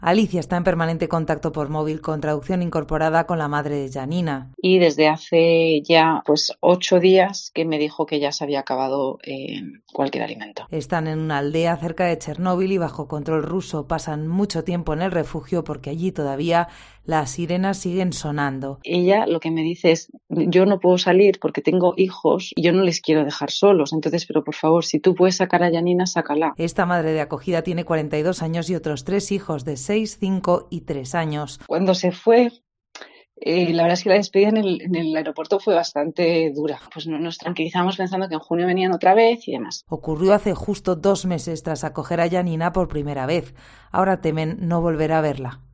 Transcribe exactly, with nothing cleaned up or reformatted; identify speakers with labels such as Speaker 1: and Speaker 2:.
Speaker 1: Alicia está en permanente contacto por móvil con traducción incorporada con la madre de Janina.
Speaker 2: Y desde hace ya pues ocho días que me dijo que ya se había acabado eh, cualquier alimento.
Speaker 1: Están en una aldea cerca de Chernóbil y bajo control ruso. Pasan mucho tiempo en el refugio porque allí todavía las sirenas siguen sonando.
Speaker 2: Ella lo que me dice es, yo no puedo salir porque tengo hijos y yo no les quiero dejar solos. Entonces, pero por favor, si tú puedes sacar a Janina, sácala.
Speaker 1: Esta madre de acogida tiene cuarenta y dos años y otros tres hijos de seis, cinco y tres años.
Speaker 2: Cuando se fue, eh, la verdad es que la despedida en el, en el aeropuerto fue bastante dura. Pues nos tranquilizamos pensando que en junio venían otra vez y demás.
Speaker 1: Ocurrió hace justo dos meses tras acoger a Janina por primera vez. Ahora temen no volver a verla.